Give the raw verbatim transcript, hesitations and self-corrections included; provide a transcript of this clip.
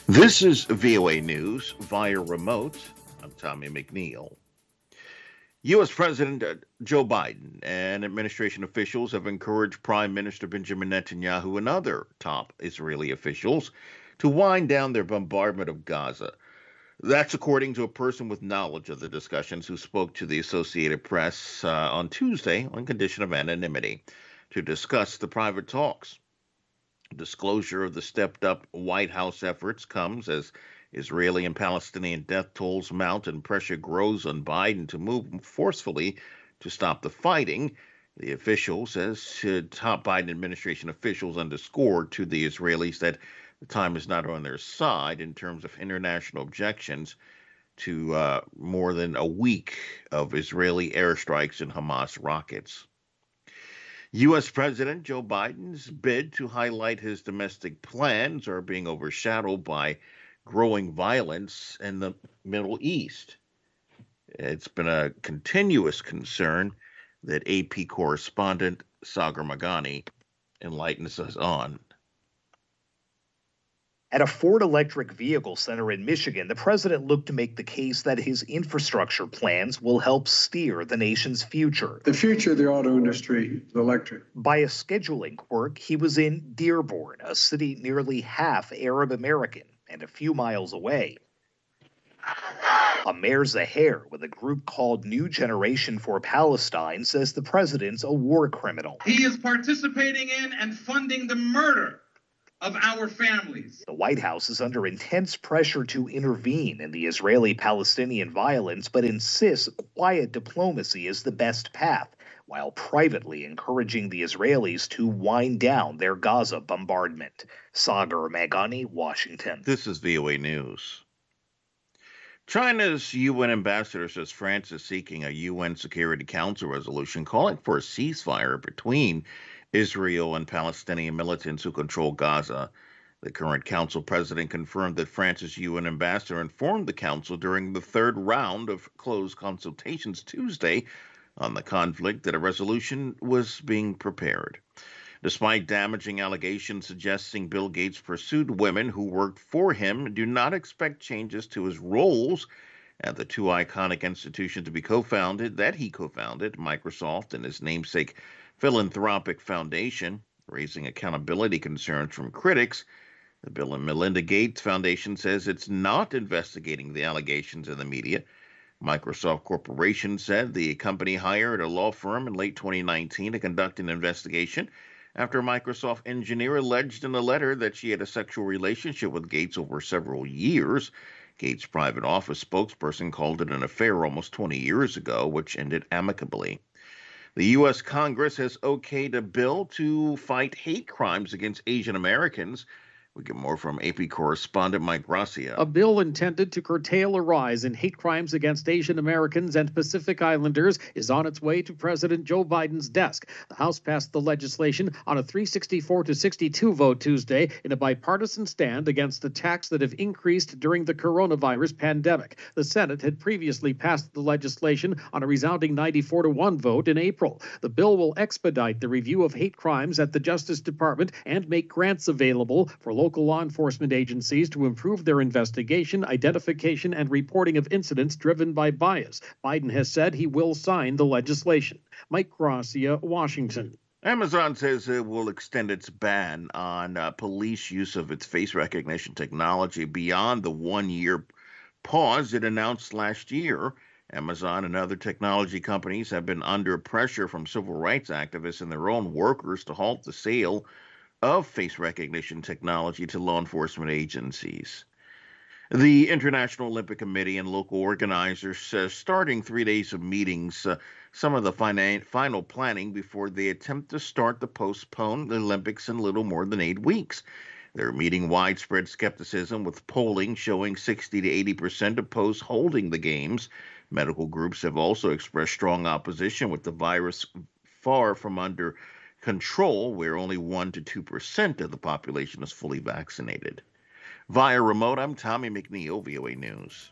This is V O A News via remote. I'm Tommy McNeil. U S. President uh, Joe Biden and administration officials have encouraged Prime Minister Benjamin Netanyahu and other top Israeli officials to wind down their bombardment of Gaza. That's according to a person with knowledge of the discussions who spoke to the Associated Press uh, on Tuesday on condition of anonymity to discuss the private talks. Disclosure of the stepped-up White House efforts comes as Israeli and Palestinian death tolls mount and pressure grows on Biden to move forcefully to stop the fighting. The official says uh, top Biden administration officials underscored to the Israelis that the time is not on their side in terms of international objections to uh, more than a week of Israeli airstrikes and Hamas rockets. U S. President Joe Biden's bid to highlight his domestic plans are being overshadowed by growing violence in the Middle East. It's been a continuous concern that A P correspondent Sagar Meghani enlightens us on. At a Ford Electric Vehicle Center in Michigan, the president looked to make the case that his infrastructure plans will help steer the nation's future. The future of the auto industry is electric. By a scheduling quirk, he was in Dearborn, a city nearly half Arab American and a few miles away. Amer Zaher, with a group called New Generation for Palestine, says the president's a war criminal. He is participating in and funding the murder of our families. The White House is under intense pressure to intervene in the Israeli-Palestinian violence, but insists quiet diplomacy is the best path, while privately encouraging the Israelis to wind down their Gaza bombardment. Sagar Meghani, Washington. This is V O A News. China's U N ambassador says France is seeking a U N Security Council resolution calling for a ceasefire between Israel and Palestinian militants who control Gaza. The current council president confirmed that France's U N ambassador informed the council during the third round of closed consultations Tuesday on the conflict that a resolution was being prepared. Despite damaging allegations suggesting Bill Gates pursued women who worked for him, do not expect changes to his roles at the two iconic institutions to be co-founded, that he co-founded, Microsoft and his namesake philanthropic foundation, raising accountability concerns from critics. The Bill and Melinda Gates Foundation says it's not investigating the allegations in the media. Microsoft Corporation said the company hired a law firm in late twenty nineteen to conduct an investigation after a Microsoft engineer alleged in a letter that she had a sexual relationship with Gates over several years. Gates' private office spokesperson called it an affair almost twenty years ago, which ended amicably. The U S. Congress has okayed a bill to fight hate crimes against Asian Americans. We get more from A P correspondent Mike Gracia. A bill intended to curtail a rise in hate crimes against Asian Americans and Pacific Islanders is on its way to President Joe Biden's desk. The House passed the legislation on a three sixty-four to sixty-two vote Tuesday in a bipartisan stand against attacks that have increased during the coronavirus pandemic. The Senate had previously passed the legislation on a resounding ninety-four to one vote in April. The bill will expedite the review of hate crimes at the Justice Department and make grants available for local local law enforcement agencies to improve their investigation, identification, and reporting of incidents driven by bias. Biden has said he will sign the legislation. Mike Gracia, Washington. Amazon says it will extend its ban on uh, police use of its face recognition technology beyond the one-year pause it announced last year. Amazon and other technology companies have been under pressure from civil rights activists and their own workers to halt the sale of face recognition technology to law enforcement agencies. The International Olympic Committee and local organizers says starting three days of meetings, uh, some of the fina- final planning before they attempt to start the postponed Olympics in little more than eight weeks. They're meeting widespread skepticism, with polling showing sixty to eighty percent oppose holding the games. Medical groups have also expressed strong opposition, with the virus far from under control, where only one to two percent of the population is fully vaccinated. Via remote, I'm Tommy McNeil, V O A News.